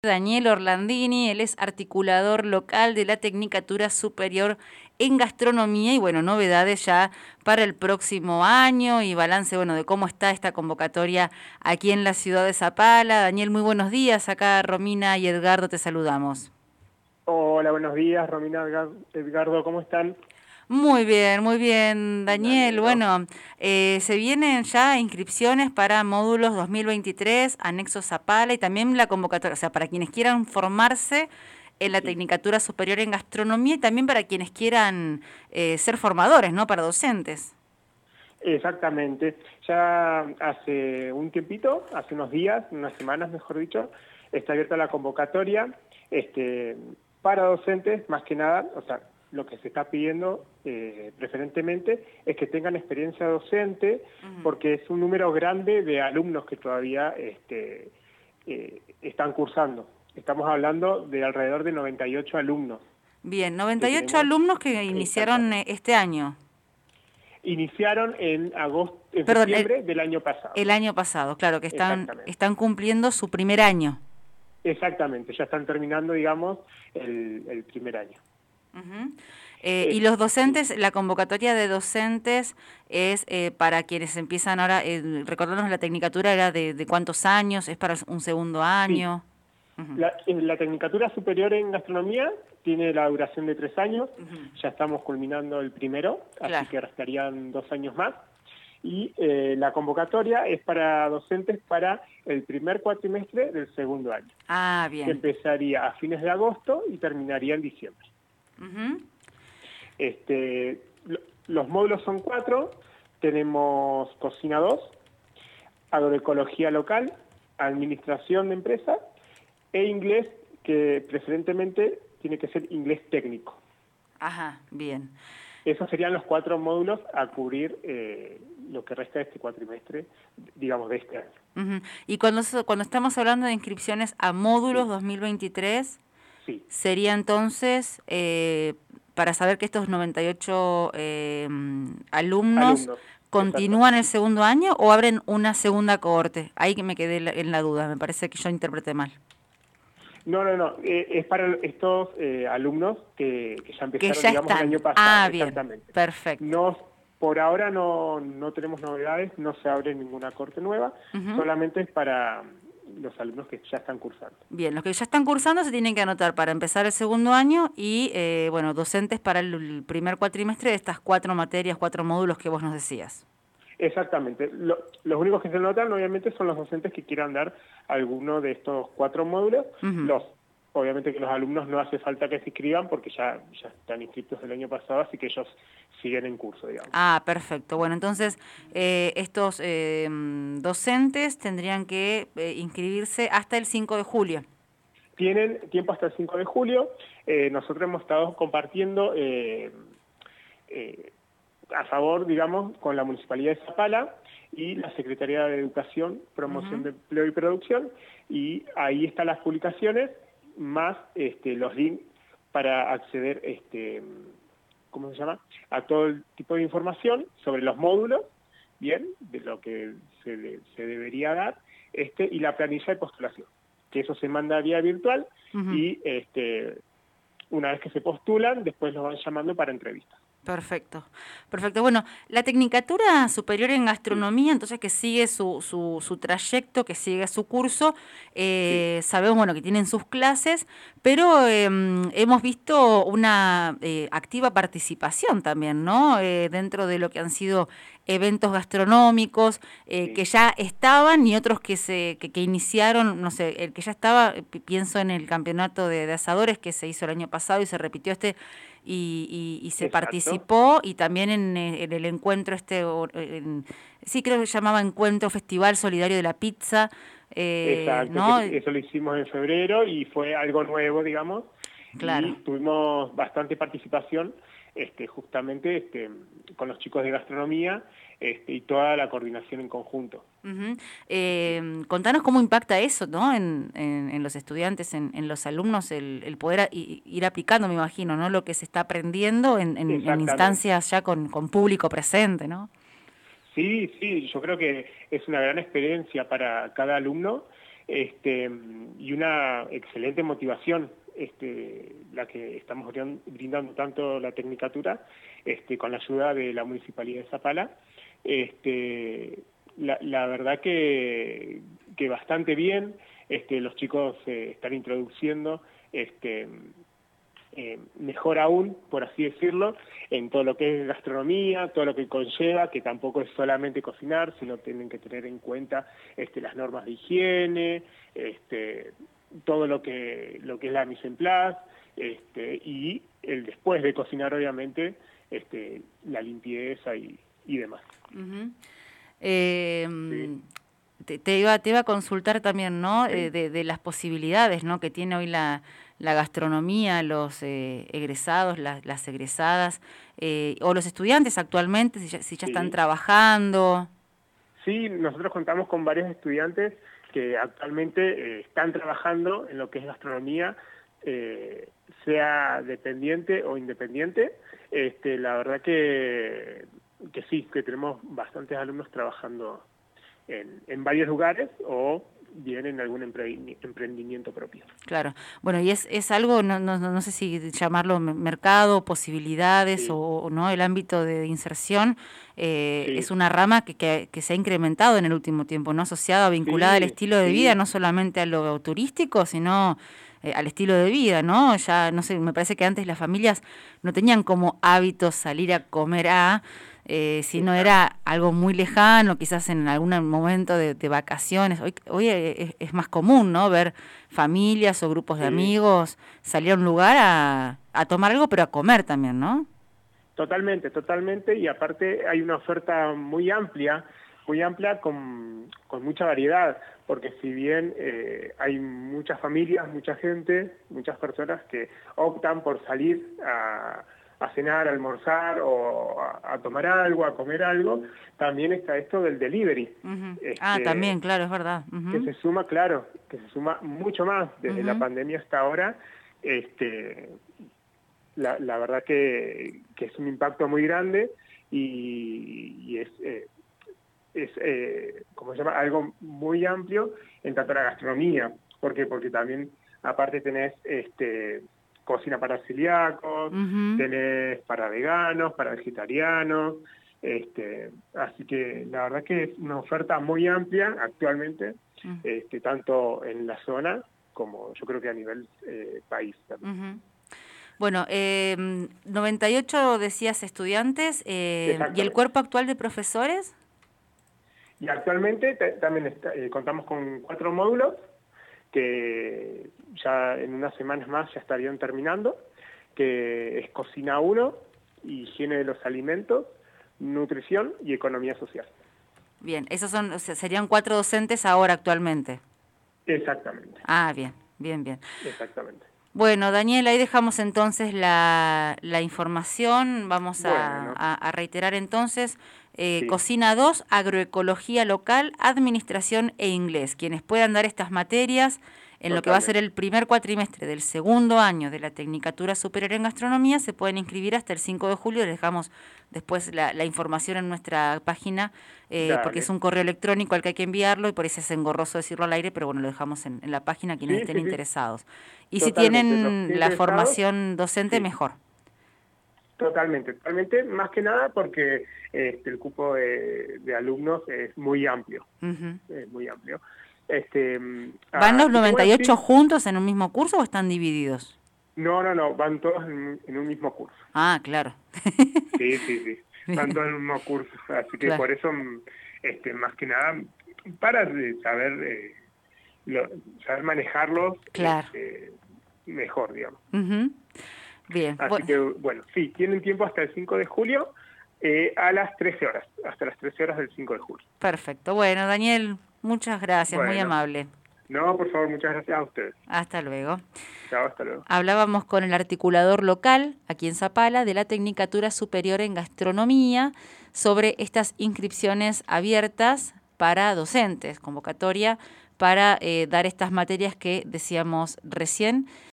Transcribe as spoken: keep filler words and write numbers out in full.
Daniel Orlandini, él es articulador local de la Tecnicatura Superior en Gastronomía y bueno, novedades ya para el próximo año y balance, bueno, de cómo está esta convocatoria aquí en la ciudad de Zapala. Daniel, muy buenos días, acá Romina y Edgardo te saludamos. Hola, buenos días, Romina, Edgardo, ¿cómo están? Muy bien, muy bien, Me Daniel. alegro. Bueno, eh, se vienen ya inscripciones para módulos dos mil veintitrés, anexo Zapala y también la convocatoria, o sea, para quienes quieran formarse en la Sí, Tecnicatura Superior en Gastronomía y también para quienes quieran eh, ser formadores, ¿no? Para docentes. exactamente. Ya hace un tiempito, hace unos días, unas semanas, mejor dicho, está abierta la convocatoria este, para docentes, más que nada, o sea, lo que se está pidiendo eh, preferentemente es que tengan experiencia docente, Ujú. porque es un número grande de alumnos que todavía este, eh, están cursando. Estamos hablando de alrededor de noventa y ocho alumnos Bien, que noventa y ocho tenemos. alumnos que iniciaron eh, Exactamente. este año. Iniciaron en agosto, en Perdón, el, septiembre del año pasado. el año pasado, claro, que están, Exactamente. están cumpliendo su primer año. Exactamente, ya están terminando, digamos, el, el primer año. Ujú. Eh, y Es, los sí, docentes, la convocatoria de docentes es eh, para quienes empiezan ahora, eh, recordarnos la tecnicatura era de, de cuántos años, es para un segundo sí. año. Ujú. La, en la Tecnicatura Superior en Gastronomía tiene la duración de tres años, Ujú. ya estamos culminando el primero, así Claro. que restarían dos años más. Y eh, la convocatoria es para docentes para el primer cuatrimestre del segundo año, Ah, que bien. empezaría a fines de agosto y terminaría en diciembre. Ujú. Este, lo, los módulos son cuatro, tenemos cocina dos, agroecología local, administración de empresas e inglés, que preferentemente tiene que ser inglés técnico. Ajá, bien. Esos serían los cuatro módulos a cubrir eh, lo que resta de este cuatrimestre, digamos, de este año. Ujú. Y cuando, so- cuando estamos hablando de inscripciones a módulos Sí, dos mil veintitrés, sí, sería entonces, eh, para saber que estos noventa y ocho eh, alumnos alumnos, continúan el exactamente. segundo año o abren una segunda cohorte. Ahí que me quedé la- en la duda, me parece que yo interpreté mal. No, no, no, eh, es para estos eh, alumnos que, que ya Que empezaron, ya digamos, el están. año pasado, Ah, bien, exactamente. perfecto. No, por ahora no, no tenemos novedades, no se abre ninguna corte nueva, Ujú. solamente es para los alumnos que ya están cursando. Bien, los que ya están cursando se tienen que anotar para empezar el segundo año y, eh, bueno, docentes para el, el primer cuatrimestre de estas cuatro materias, cuatro módulos que vos nos decías. Exactamente. Lo- los únicos que se notan, obviamente, son los docentes que quieran dar alguno de estos cuatro módulos. Ujú. Los, obviamente que los alumnos no hace falta que se inscriban porque ya, ya están inscritos del año pasado, así que ellos siguen en curso, digamos. Ah, perfecto. Bueno, entonces eh, estos eh, mm, docentes tendrían que eh, inscribirse hasta el cinco de julio. Tienen tiempo hasta el cinco de julio. Eh, nosotros hemos estado compartiendo eh, eh, a favor, digamos, con la Municipalidad de Zapala y la Secretaría de Educación, Promoción Ujú. de Empleo y Producción, y ahí están las publicaciones, más este, los links para acceder, este, ¿cómo se llama?, a todo el tipo de información sobre los módulos, bien, de lo que se, de, se debería dar, este, y la planilla de postulación, que eso se manda vía virtual Ujú. y este, una vez que se postulan, después los van llamando para entrevistas. Perfecto, perfecto. Bueno, la Tecnicatura Superior en Sí, Gastronomía, entonces que sigue su, su, su trayecto, que sigue su curso, sí. eh, sabemos, bueno, que tienen sus clases, pero eh, hemos visto una eh, activa participación también, ¿no? Eh, dentro de lo que han sido eventos gastronómicos eh, Sí, que ya estaban y otros que se que, que iniciaron, no sé, el que ya estaba, pi- pienso en el campeonato de, de asadores que se hizo el año pasado y se repitió este y, y, y se exacto, participó y también en, eh, en el encuentro este, o- en- sí creo que se llamaba Encuentro Festival Solidario de la Pizza, eh, exacto, ¿no? que eso lo hicimos en febrero y fue algo nuevo, digamos, Claro. y tuvimos bastante participación este, justamente este, con los chicos de gastronomía este, y toda la coordinación en conjunto. Ujú. Sí, Eh, contanos cómo impacta eso, ¿no? En, en, en los estudiantes, en, en los alumnos, el, el poder a- i- ir aplicando, me imagino, ¿no? Lo que se está aprendiendo en, en, en exactamente. instancias ya con, con público presente, ¿no? Sí, sí, yo creo que es una gran experiencia para cada alumno este, y una excelente motivación, este, la que estamos brindando tanto la Tecnicatura, este, con la ayuda de la Municipalidad de Zapala. Este, la, la verdad que, que bastante bien, este, los chicos eh, están introduciendo este, eh, mejor aún, por así decirlo, en todo lo que es gastronomía, todo lo que conlleva, que tampoco es solamente cocinar, sino tienen que tener en cuenta este, las normas de higiene, este, todo lo que, lo que es la mise en place, este, y el después de cocinar, obviamente, este, la limpieza y, y demás. Uh-huh. eh, sí. te, te, iba, te iba a consultar también, ¿no? Sí. Eh, de, de las posibilidades, ¿no?, que tiene hoy la, la gastronomía, los eh, egresados, la, las egresadas, eh, o los estudiantes actualmente, si ya, si ya sí. están trabajando. Sí, nosotros contamos con varios estudiantes que actualmente eh, están trabajando en lo que es gastronomía, eh, sea dependiente o independiente. Este, la verdad que, que sí, que tenemos bastantes alumnos trabajando en, en varios lugares o bien en algún emprendimiento propio. Claro. Bueno, y es, es algo, no, no, no sé si llamarlo mercado, posibilidades, sí. o, o no, el ámbito de inserción, eh, sí. es una rama que, que, que se ha incrementado en el último tiempo, ¿no? Asociada, vinculada sí, al estilo de sí. vida, no solamente a lo turístico, sino eh, al estilo de vida, ¿no? Ya, no sé, me parece que antes las familias no tenían como hábito salir a comer a... Eh, si no era algo muy lejano, quizás en algún momento de, de vacaciones. Hoy, hoy es, es más común, ¿no?, ver familias o grupos de sí. amigos salir a un lugar a, a tomar algo, pero a comer también, ¿no? Totalmente, totalmente, y aparte hay una oferta muy amplia, muy amplia con, con mucha variedad, porque si bien eh, hay muchas familias, mucha gente, muchas personas que optan por salir a... a cenar, a almorzar o a, a tomar algo, a comer algo, también está esto del delivery. Uh-huh. este, ah, también, claro, es verdad. Uh-huh. Que se suma, claro, que se suma mucho más desde uh-huh. la pandemia hasta ahora. Este, la, la verdad que, que es un impacto muy grande y, y es, eh, es eh, ¿cómo se llama?, algo muy amplio en tanto a la gastronomía. ¿Por qué? Porque también, aparte tenés... este cocina para celíacos, uh-huh. tenés para veganos, para vegetarianos, este, así que la verdad que es una oferta muy amplia actualmente, uh-huh. este, tanto en la zona como yo creo que a nivel eh, país también. Uh-huh. Bueno, eh, noventa y ocho decías estudiantes, eh, ¿y el cuerpo actual de profesores? Y actualmente t- también está, eh, contamos con cuatro módulos, que ya en unas semanas más ya estarían terminando, que es Cocina uno, Higiene de los Alimentos, Nutrición y Economía Social. Bien, esos son, o sea, serían cuatro docentes ahora actualmente. Exactamente. Ah, bien, bien, bien. Exactamente. Bueno, Daniel, ahí dejamos entonces la, la información. Vamos bueno, a, ¿no? a, a reiterar entonces. Eh, sí. Cocina dos, Agroecología Local, Administración e Inglés. Quienes puedan dar estas materias en Totalmente. Lo que va a ser el primer cuatrimestre del segundo año de la Tecnicatura Superior en Gastronomía, se pueden inscribir hasta el cinco de julio. Les dejamos después la, la información en nuestra página, eh, porque es un correo electrónico al que hay que enviarlo y por eso es engorroso decirlo al aire, pero bueno, lo dejamos en, en la página quienes sí, estén sí, interesados. Y Totalmente. Si tienen la formación docente, sí. mejor. Totalmente, totalmente, más que nada porque este, el cupo de, de alumnos es muy amplio, uh-huh. es muy amplio. Este, ¿Van los noventa y ocho juntos en un mismo curso o están divididos? No, no, no, van todos en, en un mismo curso. Ah, claro. Sí, sí, sí, van todos en un mismo curso, así que claro. por eso, este, más que nada, para saber, eh, lo, saber manejarlos claro. este, mejor, digamos. Uh-huh. Bien. Así bueno. que, bueno, sí, tienen tiempo hasta el cinco de julio eh, a las trece horas, hasta las trece horas del cinco de julio. Perfecto. Bueno, Daniel, muchas gracias, bueno, muy amable. No, por favor, muchas gracias a ustedes. Hasta luego. Chao, hasta luego. Hablábamos con el articulador local, aquí en Zapala, de la Tecnicatura Superior en Gastronomía, sobre estas inscripciones abiertas para docentes, convocatoria para eh, dar estas materias que decíamos recién.